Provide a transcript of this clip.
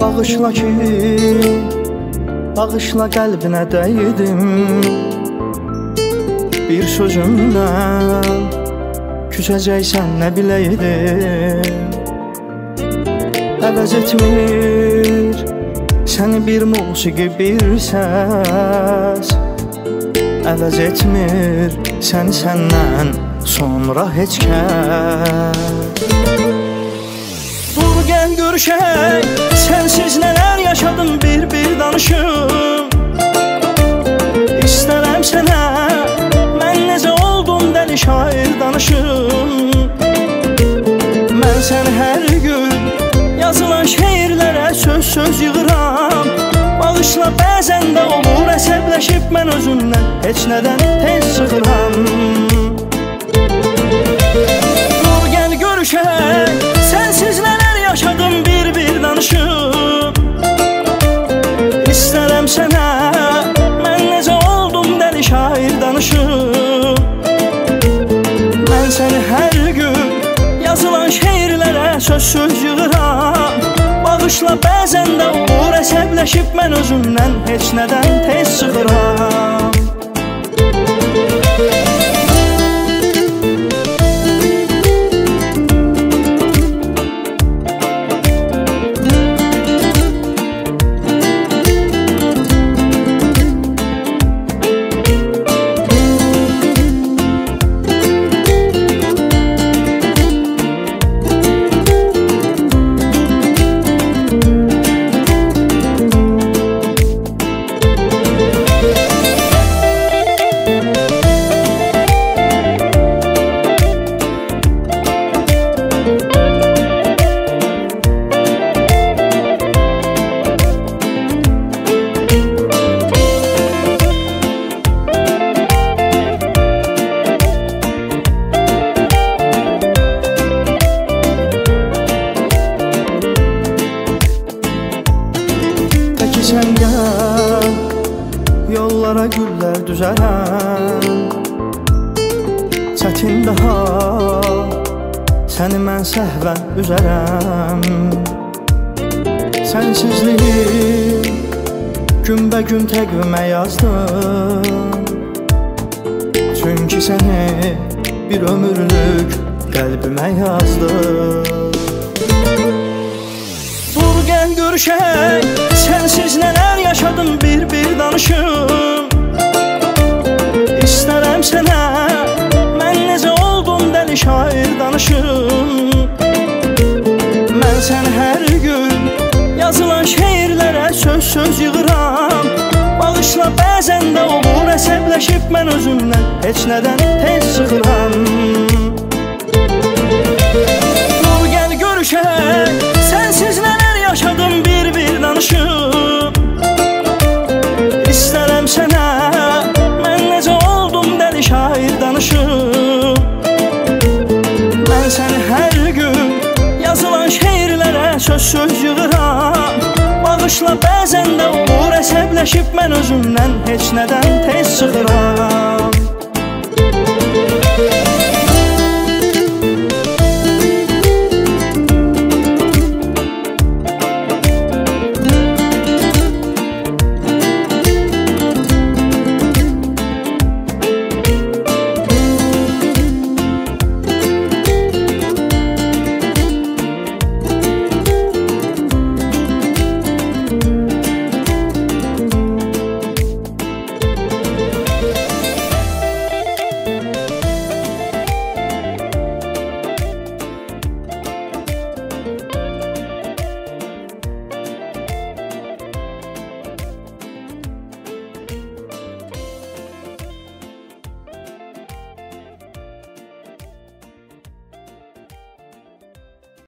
Bağışla ki, bağışla qəlbinə dəydim. Bir sözümdən küsəcəksən nə biləydim. Əvəz etmir səni bir musiqi, bir səs. Əvəz etmir səni səndən sonra heç kəs. Dur gəl görüşək, sənsiz nələr yaşadım bir danışım. İstərəm sənə, mən necə oldum dəli şair danışım. Mən səni hər gün yazılan şeirlərə söz yığıram. Bağışla, bəzən də olur əsəbləşib mən özümdən heç nədən tez çıxıram. Dur gəl görüşək, sənsiz nələr yaşadım bir danışım. İstərəm sənə, mən necə oldum dəli şair danışım. Mən səni hər gün yazılan şeirlərə söz yığıram. Bağışla, bəzən də olur əsəbləşib mən özümdən heç nədən tez çıxıram. Sən gəl, yollara güllər düzərəm. Çətin daha səni mən səhvən üzərəm. Sənsizliyi günbəgün təqvimə yazdım. Çünki səni bir ömürlük qəlbimə yazdım. Dur gəl görüşək, sənsiz nələr yaşadım bir danışım. İstərəm sənə, mən necə oldum dəli şair danışım. Mən səni hər gün yazılan şeirlərə söz yığıram. Bağışla, bəzən də olur əsəbləşib mən özümdən heç nədən tez çıxıram. Dur gəl görüşək, sənsiz nələr yaşadım bir danışım. İstərəm sənə, mən necə oldum dəli şair danışım. Mən səni hər gün yazılan şeirlərə söz yığıram. Bağışla, bəzən də olur əsəbləşib mən özümdən heç nədən tez çıxıram.